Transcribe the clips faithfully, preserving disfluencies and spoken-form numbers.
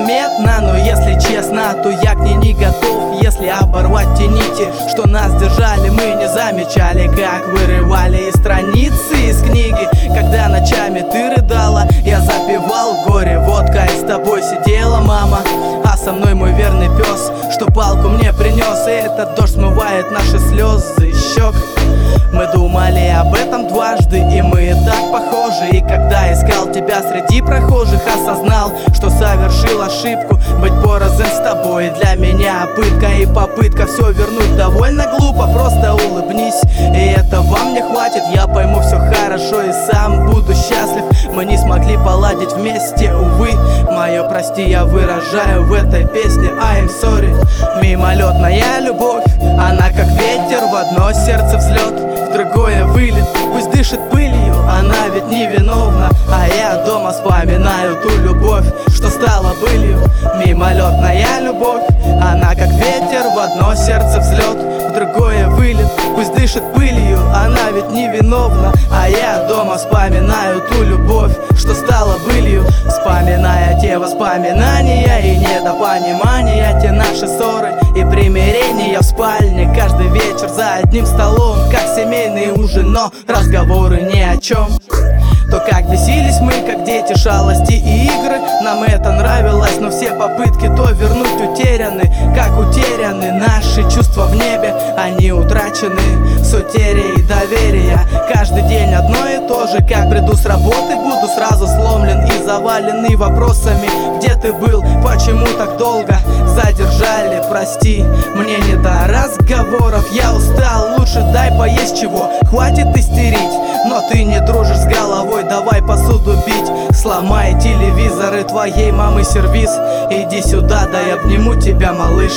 незаметно, но если честно, то я к ней не готов. Если оборвать те нити, что нас держали, мы не замечали, как вырывали из страницы из книги. Когда ночами ты рыдала, я запивал горе водкой. С тобой сидела мама, а со мной мой верный пес, что палку мне принес. И этот дождь смывает наши слезы из щек. Мы думали об этом дважды, и мы так похожи. И когда искал тебя среди прохожих, осознал, что совершил ошибку быть порознь с тобой. Для меня пытка и попытка все вернуть довольно глупо. Просто улыбнись, и этого мне хватит. Я пойму, все хорошо и сам буду счастлив. Мы не смогли поладить вместе, увы. Мое прости я выражаю в этой песне I'm sorry. Мимолетная любовь, она как ветер, в одно сердце взлет, в другое вылет. Пусть дышит пылью, она ведь невиновна, а я дома вспоминаю ту любовь, что стала былью. Мимолетная любовь, она как ветер, в одно сердце взлет, в другое вылет. Пусть дышит пылью, она ведь невиновна, а я дома вспоминаю ту любовь, что стала былью. Вспоминая те воспоминания и недопонимания, те наши ссоры и примирения в спальне каждый вечер за одним столом, как семейный ужин, но разговоры ни о чем. То как бесились мы, как дети, шалости и игры. Нам это нравилось, но все попытки то вернуть утеряны. Как утеряны наши чувства в небе, они утрачены с утерей доверия. Каждый день одно и то же, как приду с работы, буду сразу сломлен и заваленный вопросами. Где ты был, почему так долго задержали, прости, мне не до разговоров. Я устал, лучше дай поесть чего, хватит истерить. Но ты не дружишь с головой, давай посуду бить. Сломай телевизоры твоей мамы сервис. Иди сюда, дай обниму тебя, малыш.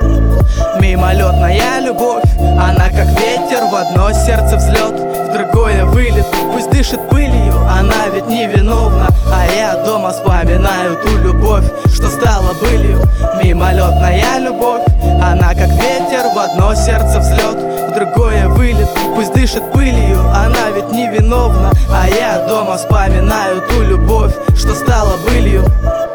Мимолетная любовь, она как ветер, в одно сердце взлет, в другое вылет. Пусть дышит пылью, она ведь невиновна, а я дома вспоминаю ту любовь, что стала былью. Мимолетная любовь, она как ветер, в одно сердце взлет, в другое вылет. Пусть дышит пылью, она ведь невиновна, а я дома вспоминаю ту любовь, что стала былью.